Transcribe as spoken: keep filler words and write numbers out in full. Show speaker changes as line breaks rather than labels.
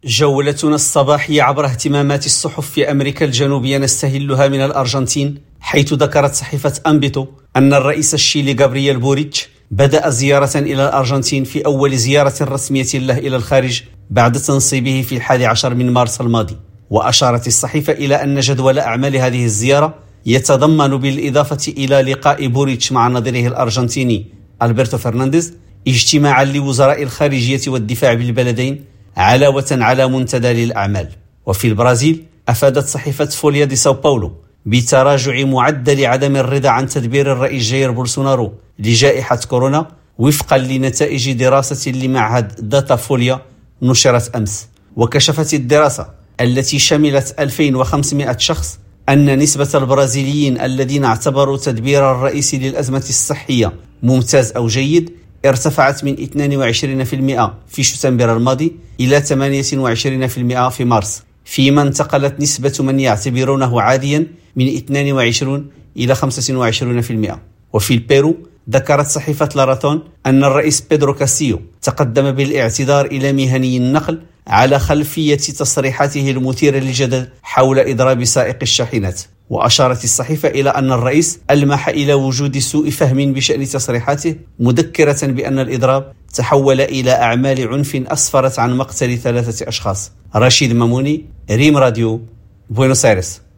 جولتنا الصباحية عبر اهتمامات الصحف في أمريكا الجنوبية نستهلها من الأرجنتين، حيث ذكرت صحيفة أنبيتو أن الرئيس الشيلي غابرييل بوريتش بدأ زيارة إلى الأرجنتين في أول زيارة رسمية له إلى الخارج بعد تنصيبه في الحادي عشر من مارس الماضي. وأشارت الصحيفة إلى أن جدول أعمال هذه الزيارة يتضمن بالإضافة إلى لقاء بوريتش مع نظيره الأرجنتيني ألبرتو فرنانديز اجتماعا لوزراء الخارجية والدفاع بالبلدين علاوة على منتدى للأعمال. وفي البرازيل أفادت صحيفة فوليا دي ساو باولو بتراجع معدل عدم الرضا عن تدبير الرئيس جاير بولسونارو لجائحة كورونا وفقا لنتائج دراسة لمعهد داتا فوليا نشرت أمس. وكشفت الدراسة التي شملت ألفين وخمسمائة شخص أن نسبة البرازيليين الذين اعتبروا تدبير الرئيس للأزمة الصحية ممتاز أو جيد ارتفعت من اثنين وعشرين بالمئة في شتنبر الماضي إلى ثمانية وعشرين بالمئة في مارس، فيما انتقلت نسبة من يعتبرونه عاديا من اثنين وعشرين إلى خمسة وعشرين بالمئة. وفي البيرو ذكرت صحيفة لاراتون أن الرئيس بيدرو كاسيو تقدم بالاعتذار إلى مهني النقل على خلفية تصريحاته المثيرة للجدل حول إضراب سائق الشاحنات. وأشارت الصحيفة إلى أن الرئيس ألمح إلى وجود سوء فهم بشأن تصريحاته، مذكرة بأن الإضراب تحول إلى أعمال عنف أسفرت عن مقتل ثلاثة أشخاص. رشيد ماموني، ريم راديو، بوينوس آيرس.